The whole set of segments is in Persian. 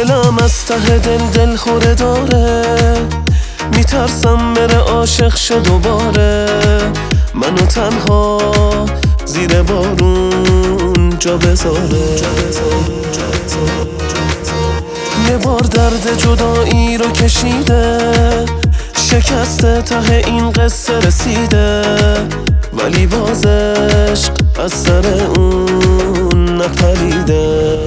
دلم از ته دل خوره داره، میترسم بره عاشق شه دوباره، منو تنها زیر بارون جا بذاره. یه بار درد جدایی رو کشیده، شکسته ته این قصه رسیده، ولی باز عشق از سر اون نپریده.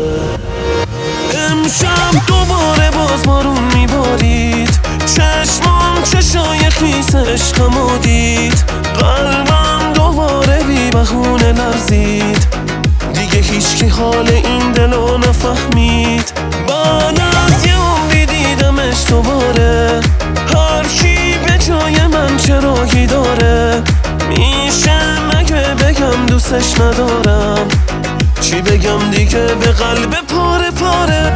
امشب دوباره باز بارون میبارید، چشمام چشای خیس عشقمو دید، قلبم دوباره بی بهونه لرزید، دیگه هیچکی حال این دلو نفهمید. بعد از یه عمری دیدمش دوباره، هر کی به جای من چراغی داره، میشه مگه بگم دوستش ندارم، چی بگم دیگه به قلب پاره پاره.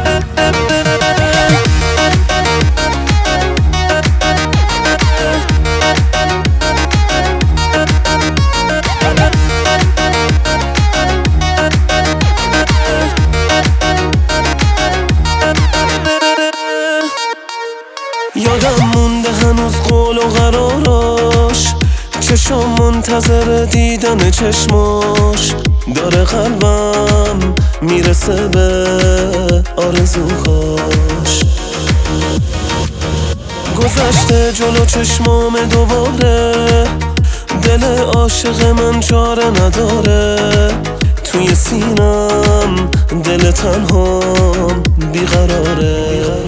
یادم مونده هنوز قول و قراراش، چشام منتظر دیدن چشماش، داره قلبم میرسه به آرزوهاش. گذشته جلو چشمام دوباره، دل عاشق من چاره نداره، توی سینم دل تنهام بیقراره.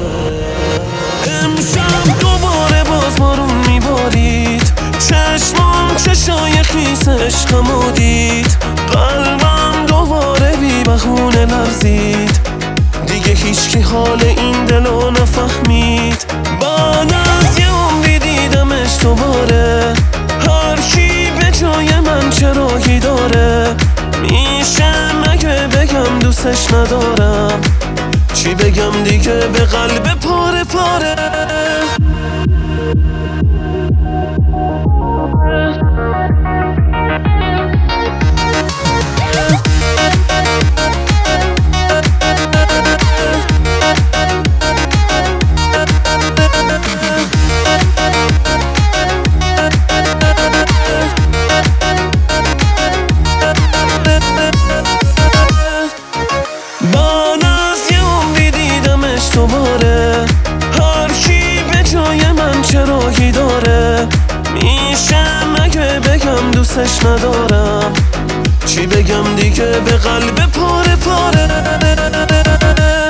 امشب دوباره باز بارون میبارید، چشمام چشای خیس عشقمو دید، قلبم دوباره بی بهونه لرزید، دیگه هیچکی حال این دلو نفهمید. بعد از یه عمری دیدمش دوباره، هر کی به جای من چراغی داره، میشه مگه بگم دوستش ندارم، چی بگم دیگه به قلب پاره پاره. دوباره هر کی به جای من چراغی داره، میشه مگه بگم دوستش ندارم، چی بگم دیگه به قلب پاره پاره.